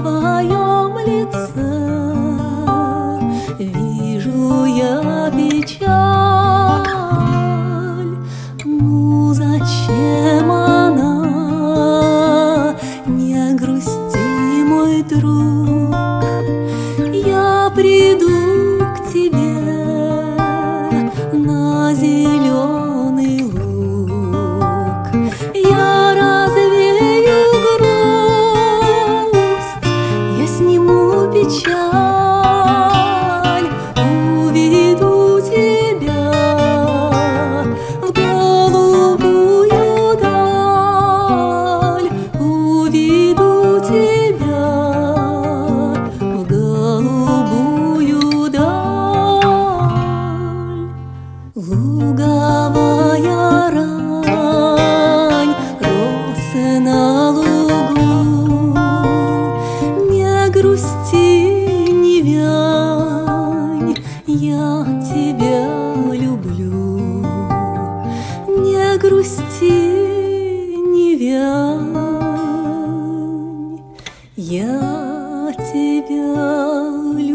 твоем лице вижу я печаль. Ну зачем она? Не грусти, мой друг, я приду к тебе на зеленый луг. Я развею грусть, я сниму печаль, уведу тебя в голубую даль, уведу тебя в голубую даль. Луговая рань, росы на лугу, не грусти, не вянь, я тебя люблю. Не грусти, не вянь, я тебя люблю.